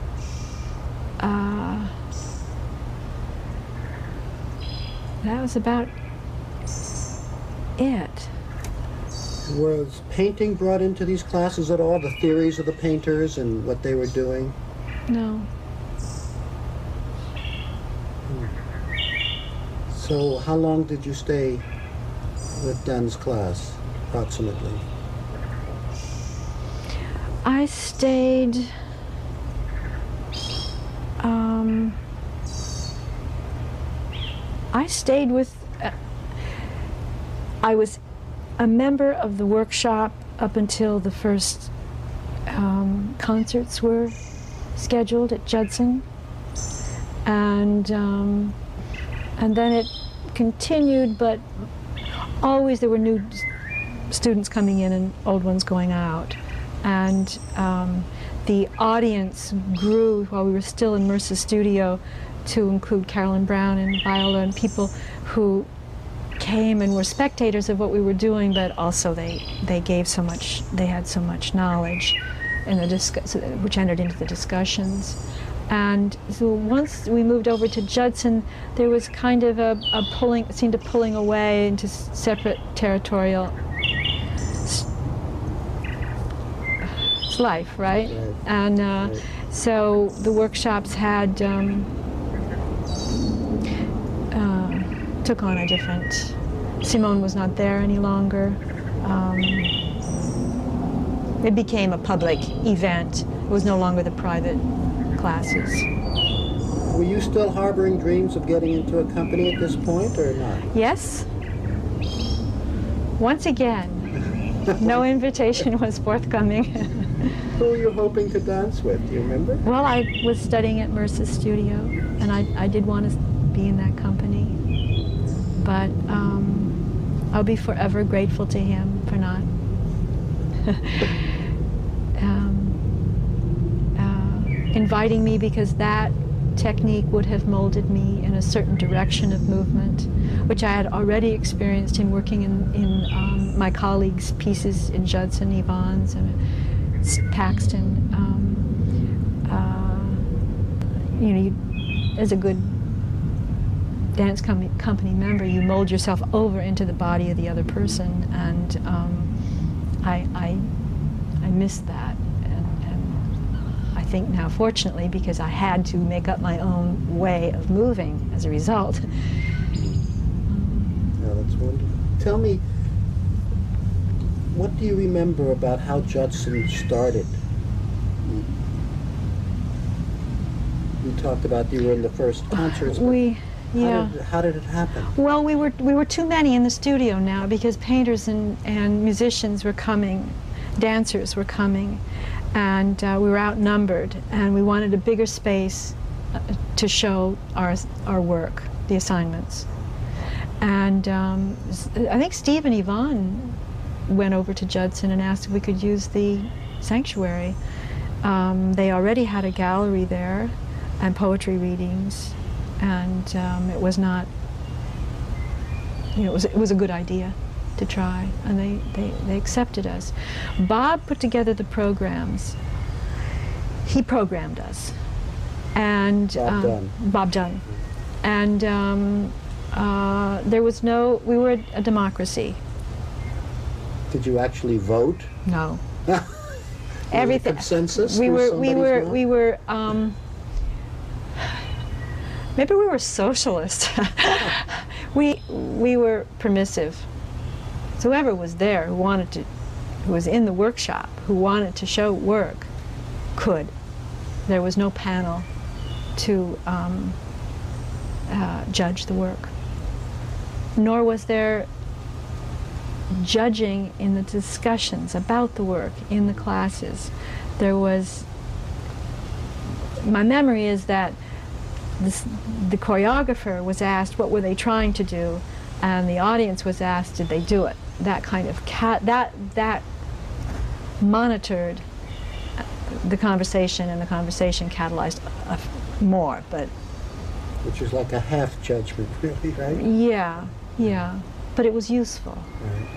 uh, that was about it. Was painting brought into these classes at all? The theories of the painters and what they were doing? No. Hmm. So how long did you stay with Dunn's class, approximately? I stayed, um, I stayed with, uh, I was a member of the workshop up until the first um, concerts were scheduled at Judson, and um, and then it continued, but always there were new students coming in and old ones going out, and um, the audience grew while we were still in Merce's studio to include Carolyn Brown and Viola and people who came and were spectators of what we were doing, but also they they gave so much, they had so much knowledge in the discuss which entered into the discussions. And so once we moved over to Judson, there was kind of a, a pulling, it seemed a pulling away into separate territorial life, right? Right. And uh, Right. so the workshops had um, uh, took on a different. Simone was not there any longer. Um, it became a public event. It was no longer the private classes. Were you still harboring dreams of getting into a company at this point, or not? Yes. Once again, no invitation was forthcoming. Who were you hoping to dance with? Do you remember? Well, I was studying at Merce's studio, and I, I did want to be in that company. But um, I'll be forever grateful to him for not um, uh, inviting me, because that technique would have molded me in a certain direction of movement, which I had already experienced in working in, in um, my colleagues' pieces in Judson, Yvonne's, and Paxton. Um, uh, you know, you, as a good dance com company member, you mold yourself over into the body of the other person, and um, I, I, I missed that, and, and I think now, fortunately, because I had to make up my own way of moving as a result. Yeah, that's wonderful. Tell me, what do you remember about how Judson started? You talked about you were in the first concerts. but We, yeah. How did, how did it happen? Well, we were we were too many in the studio now because painters and, and musicians were coming, dancers were coming, and uh, we were outnumbered, and we wanted a bigger space uh, to show our our work, the assignments. And um, I think Steve and Yvonne went over to Judson and asked if we could use the sanctuary. Um, they already had a gallery there and poetry readings, and um, it was not, you know, it was, it was a good idea to try, and they, they, they accepted us. Bob put together the programs. He programmed us. And Bob um, Dunn. Bob Dunn. And um, uh, there was no, we were a democracy. Did you actually vote? No. Was it Everything. consensus? We through were, we somebody's were, mouth? we were, um, maybe we were socialist. we, we were permissive. So whoever was there who wanted to, who was in the workshop, who wanted to show work, could. There was no panel to um, uh, judge the work. Nor was there judging in the discussions about the work in the classes. There was, my memory is that this, the choreographer was asked what were they trying to do, and the audience was asked did they do it. That kind of cat, that, that monitored the conversation, and the conversation catalyzed uh, more, but. Which is like a half judgment, really, right? Yeah, yeah, but it was useful. Right.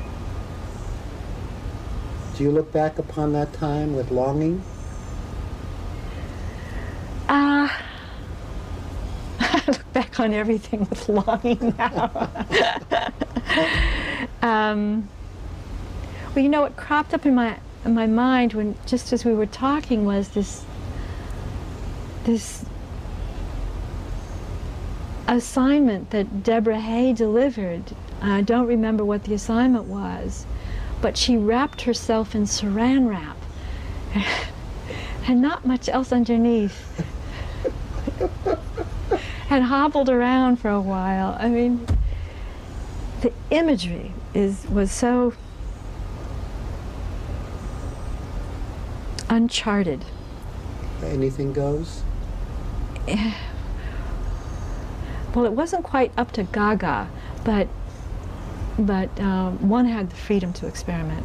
Do you look back upon that time with longing? Uh, I look back on everything with longing now. um, well, you know, what cropped up in my in my mind when just as we were talking was this this assignment that Deborah Hay delivered. I don't remember what the assignment was, but she wrapped herself in saran wrap and not much else underneath and hobbled around for a while. I mean, the imagery is was so uncharted. Anything goes? Well, it wasn't quite up to Gaga, but but um, one had the freedom to experiment.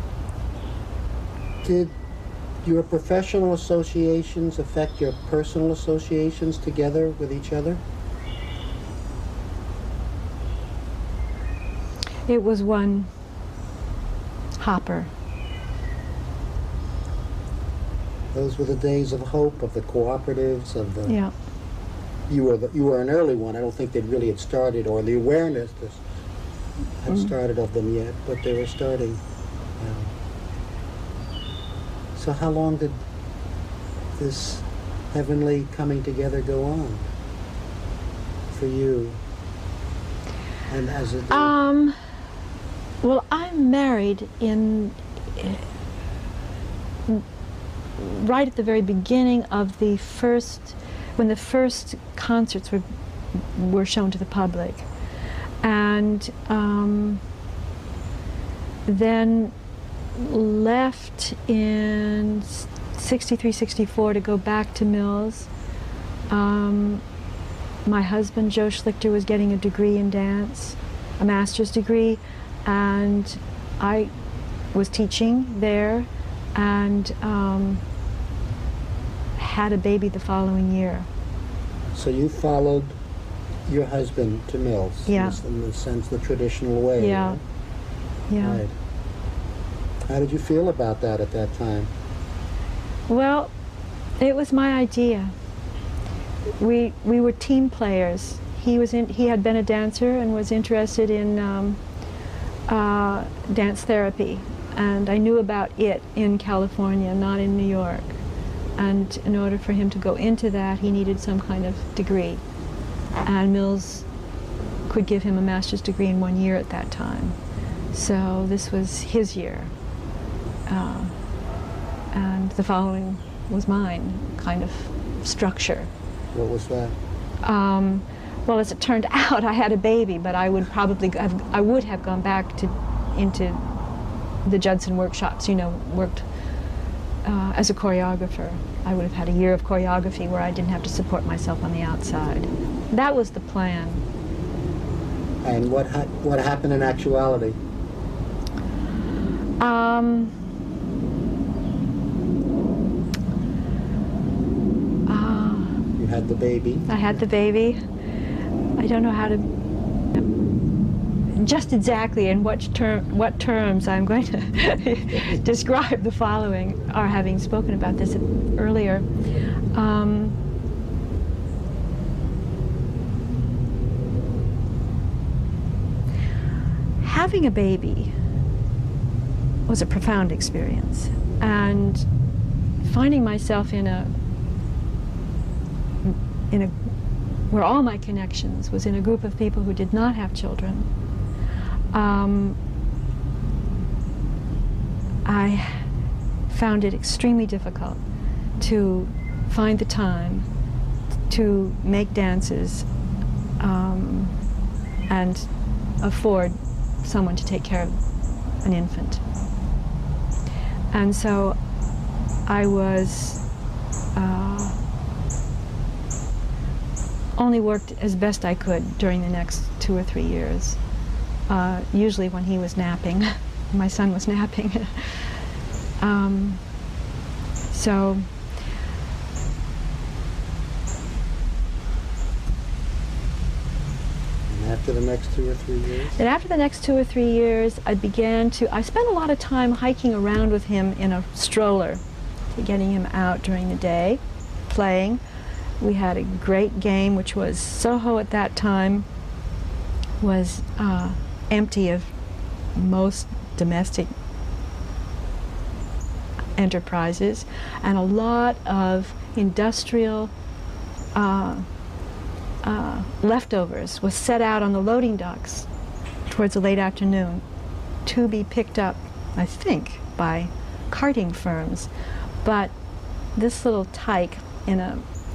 Did your professional associations affect your personal associations together with each other? It was one hopper. Those were the days of hope, of the cooperatives, of the... Yeah. You were the, you were an early one. I don't think they really had started, or the awareness this had Mm. started of them yet, but they were starting. Um, so how long did this heavenly coming together go on for you? And as it Um. Well, I'm married in uh, right at the very beginning of the first, when the first concerts were were shown to the public, and um, then left in sixty-three, sixty-four to go back to Mills. Um, my husband, Joe Schlichter, was getting a degree in dance, a master's degree, and I was teaching there, and um, had a baby the following year. So you followed your husband to Mills, Yeah. in, the, in the sense, the traditional way. Yeah. Right? Yeah. Right. How did you feel about that at that time? Well, it was my idea. We we were team players. He was in, he had been a dancer and was interested in um, uh, dance therapy, and I knew about it in California, not in New York. And in order for him to go into that, he needed some kind of degree, and Mills could give him a master's degree in one year at that time. So this was his year, uh, and the following was mine, kind of structure. What was that? Um, well, as it turned out, I had a baby, but I would probably have, I would have gone back to into the Judson workshops, you know, worked uh, as a choreographer. I would have had a year of choreography where I didn't have to support myself on the outside. That was the plan. And what ha what happened in actuality? Um, uh, you had the baby. I had the baby. I don't know how to just exactly in what term, what terms I'm going to describe the following, or having spoken about this earlier. Um, having a baby was a profound experience, and finding myself in a in a where all my connections was in a group of people who did not have children. Um, I found it extremely difficult to find the time to make dances um, and afford someone to take care of an infant. And so I was uh, only worked as best I could during the next two or three years. Uh, usually when he was napping, my son was napping. um, so and after the next two or three years? And after the next two or three years, I began to, I spent a lot of time hiking around with him in a stroller, getting him out during the day, playing. We had a great game, which was Soho at that time was uh, empty of most domestic enterprises, and a lot of industrial uh, uh, leftovers was set out on the loading docks towards the late afternoon to be picked up, I think, by carting firms. But this little tyke in a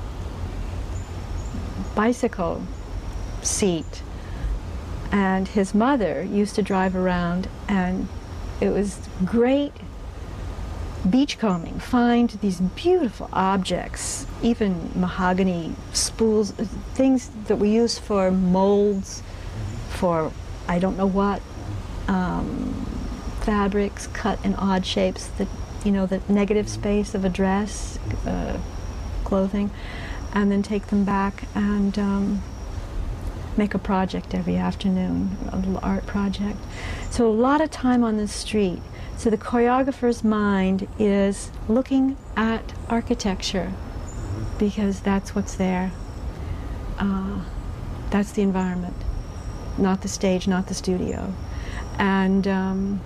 bicycle seat, and his mother used to drive around, and it was great beachcombing, find these beautiful objects, even mahogany spools, things that we use for molds, for I don't know what, um, fabrics cut in odd shapes, that, you know, the negative space of a dress, uh, clothing, and then take them back and um, make a project every afternoon, a little art project. So a lot of time on the street. So the choreographer's mind is looking at architecture, because that's what's there. Uh, that's the environment, not the stage, not the studio. And um,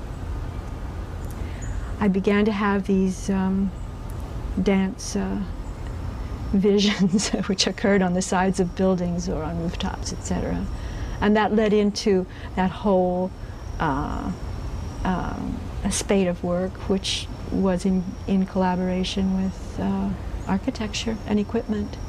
I began to have these um, dance uh, visions which occurred on the sides of buildings or on rooftops, et cetera. And that led into that whole uh, um, a spate of work, which was in, in collaboration with uh, architecture and equipment.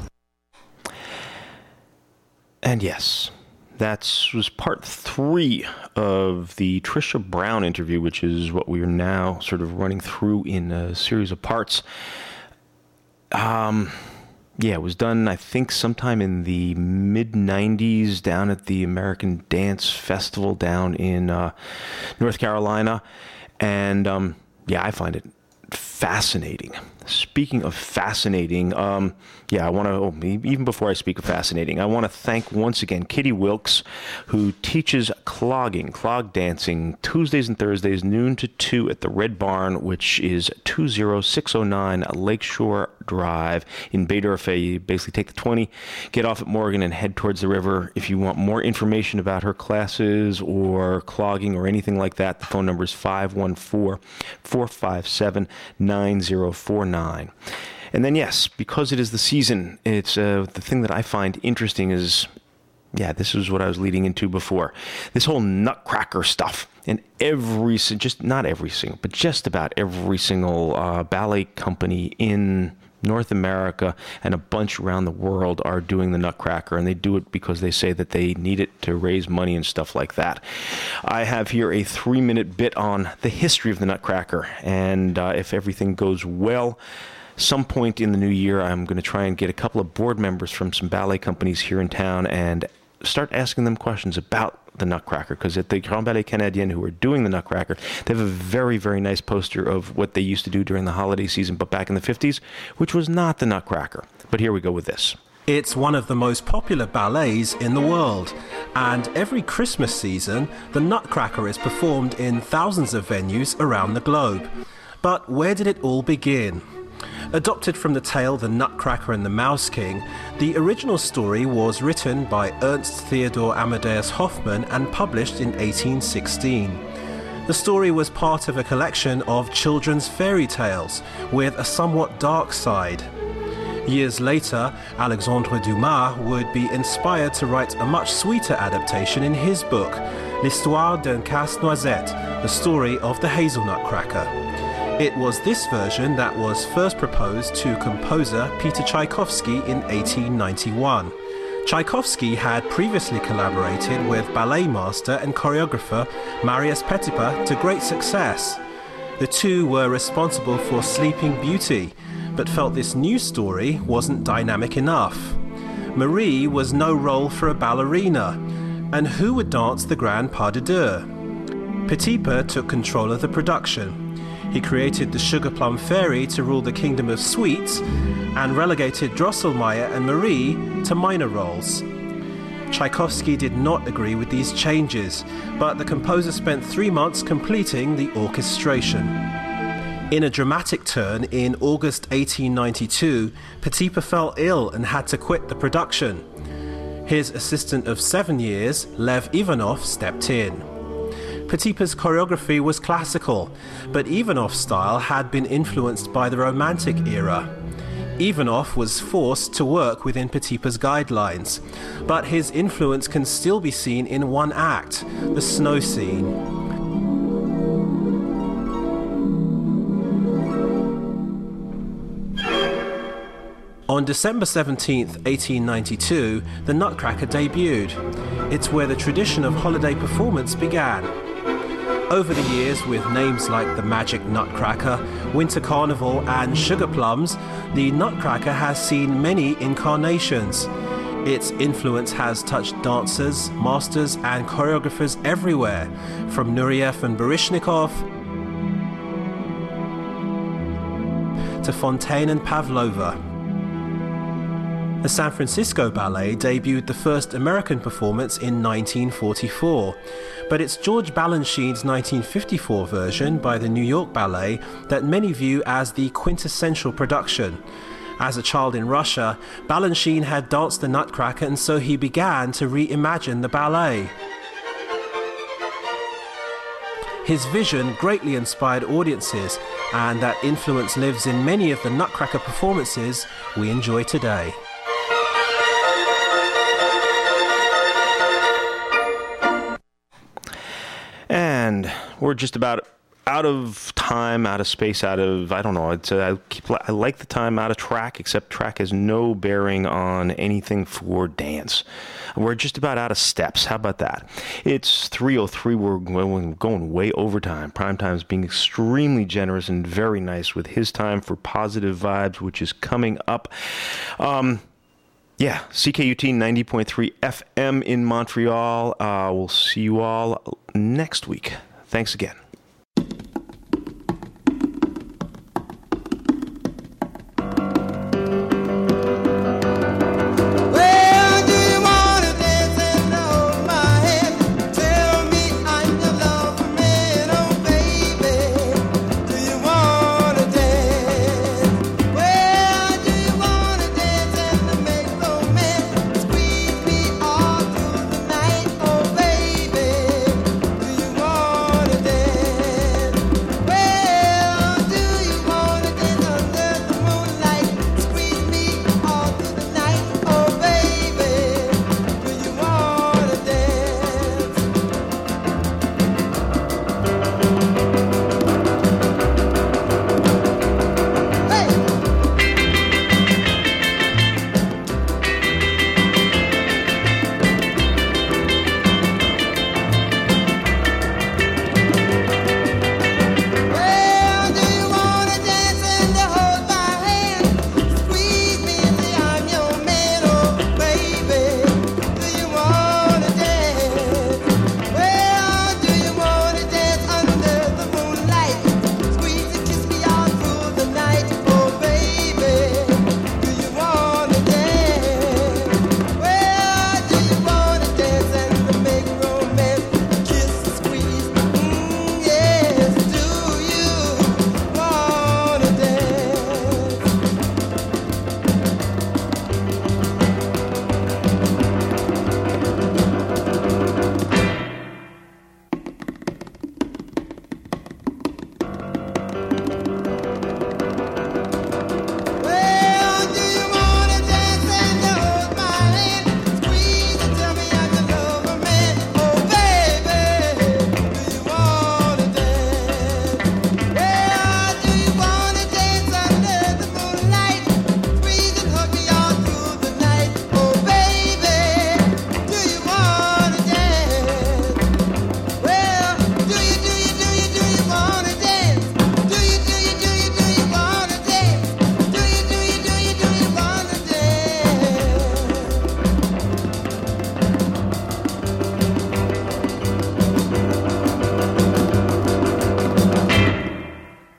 And yes, that was part three of the Trisha Brown interview, which is what we are now sort of running through in a series of parts. Um... Yeah, it was done, I think, sometime in the mid nineties down at the American Dance Festival down in uh, North Carolina. And, um, yeah, I find it fascinating. Speaking of fascinating, um, yeah, I want to, oh, even before I speak of fascinating, I want to thank once again Kitty Wilkes, who teaches clogging, clog dancing, Tuesdays and Thursdays, noon to two at the Red Barn, which is two oh six oh nine Lakeshore Drive in Baydorf. You basically take the twenty, get off at Morgan, and head towards the river. If you want more information about her classes or clogging or anything like that, the phone number is five one four, four five seven, nine oh four nine. And then, yes, because it is the season, it's uh, the thing that I find interesting is, yeah, this is what I was leading into before. This whole Nutcracker stuff. And every, just not every single, but just about every single uh, ballet company in North America and a bunch around the world are doing the Nutcracker, and they do it because they say that they need it to raise money and stuff like that. I have here a three-minute bit on the history of the Nutcracker, and uh, if everything goes well, some point in the new year, I'm going to try and get a couple of board members from some ballet companies here in town and start asking them questions about the Nutcracker, because at the Grand Ballet Canadien, who are doing the Nutcracker, they have a very, very nice poster of what they used to do during the holiday season, but back in the fifties, which was not the Nutcracker. But here we go with this. It's one of the most popular ballets in the world, and every Christmas season, the Nutcracker is performed in thousands of venues around the globe. But where did it all begin? Adopted from the tale The Nutcracker and the Mouse King, the original story was written by Ernst Theodor Amadeus Hoffmann and published in eighteen sixteen. The story was part of a collection of children's fairy tales with a somewhat dark side. Years later, Alexandre Dumas would be inspired to write a much sweeter adaptation in his book, L'Histoire d'un Casse-Noisette, the story of the Hazelnut Cracker. It was this version that was first proposed to composer Peter Tchaikovsky in eighteen ninety-one. Tchaikovsky had previously collaborated with ballet master and choreographer Marius Petipa to great success. The two were responsible for Sleeping Beauty, but felt this new story wasn't dynamic enough. Marie was no role for a ballerina, and who would dance the Grand Pas de Deux? Petipa took control of the production. He created the Sugar Plum Fairy to rule the Kingdom of Sweets and relegated Drosselmeyer and Marie to minor roles. Tchaikovsky did not agree with these changes, but the composer spent three months completing the orchestration. In a dramatic turn, in August eighteen ninety-two, Petipa fell ill and had to quit the production. His assistant of seven years, Lev Ivanov, stepped in. Petipa's choreography was classical, but Ivanov's style had been influenced by the Romantic era. Ivanov was forced to work within Petipa's guidelines, but his influence can still be seen in one act, the snow scene. On December seventeenth, eighteen ninety-two, the Nutcracker debuted. It's where the tradition of holiday performance began. Over the years, with names like the Magic Nutcracker, Winter Carnival and Sugar Plums, the Nutcracker has seen many incarnations. Its influence has touched dancers, masters and choreographers everywhere, from Nureyev and Baryshnikov to Fontaine and Pavlova. The San Francisco Ballet debuted the first American performance in nineteen forty-four, but it's George Balanchine's nineteen fifty-four version by the New York Ballet that many view as the quintessential production. As a child in Russia, Balanchine had danced the Nutcracker, and so he began to reimagine the ballet. His vision greatly inspired audiences, and that influence lives in many of the Nutcracker performances we enjoy today. And we're just about out of time, out of space, out of, I don't know, it's, uh, I, keep, I like the time out of track, except track has no bearing on anything for dance. We're just about out of steps. How about that? It's three oh three. We're going way over time. Primetime's being extremely generous and very nice with his time for Positive Vibes, which is coming up. Um... Yeah, C K U T ninety point three F M in Montreal. Uh, we'll see you all next week. Thanks again.